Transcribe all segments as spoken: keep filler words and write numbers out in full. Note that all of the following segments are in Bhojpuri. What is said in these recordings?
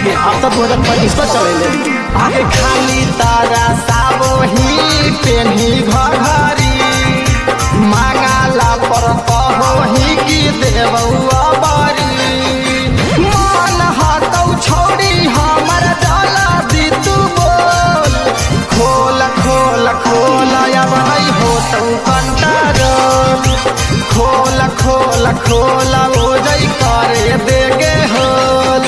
गे अब तो दो हजार पच्चीस तो चले आगे खाली तारा सावो ही पेन्ही घघरी मांगाला पर कहो ही कि देवौआ बारी मन हतौ छोड़ी हमर डाला दी तू बोल खोल खोल खोल अब नहीं होतौ कंट्रोल खोल खोल खोल हो जाई करे देगे होल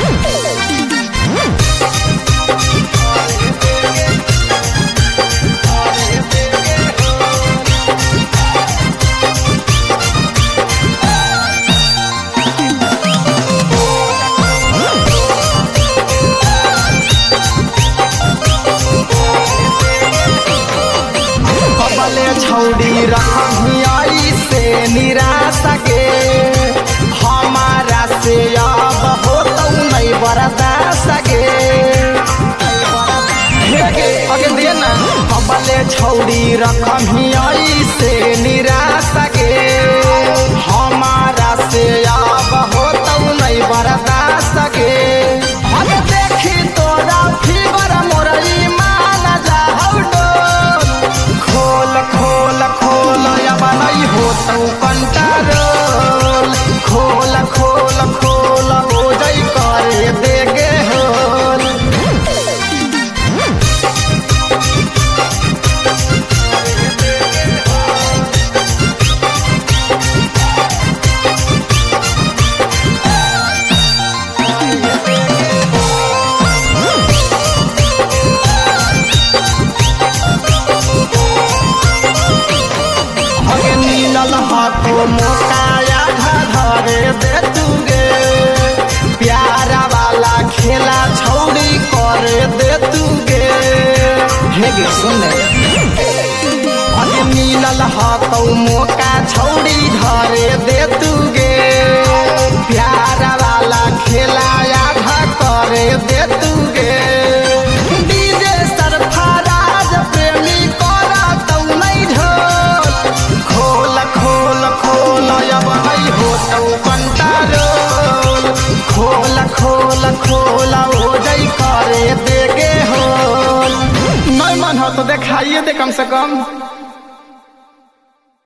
छौड़ी रखी से निराशा के हमारा से अब होतौ नहीं बर्दाश्त गे अगे दे ना कबले छौड़ी रखी से निराशा के हमारा से अब होतौ नहीं बर्दाश्त गे अगे देखी तोरा फीवर मोरई मान जाहौ डोल खोल खोल खोल अब नहीं होतौ कंट्रोल खोल खोल खोल हो जाई करे देगे होल तो मोकाया धरे दे तुगे प्यारा वाला खेला छौड़ी करे दे तुगे हे गे सुन अगे मिलल हतौ मोका छौड़ी धरे दे तुगे प्यारा वाला खेला आधा करे दे तुगे डीजे सरफराज प्रेमी करतौ नहीं ढोल खोल खोल खोल अब नहीं होतौ कंट्रोल खोल खोल खोल हो जाई करे देगे होल नहीं मन हो तो देखाइए दे कम से कम।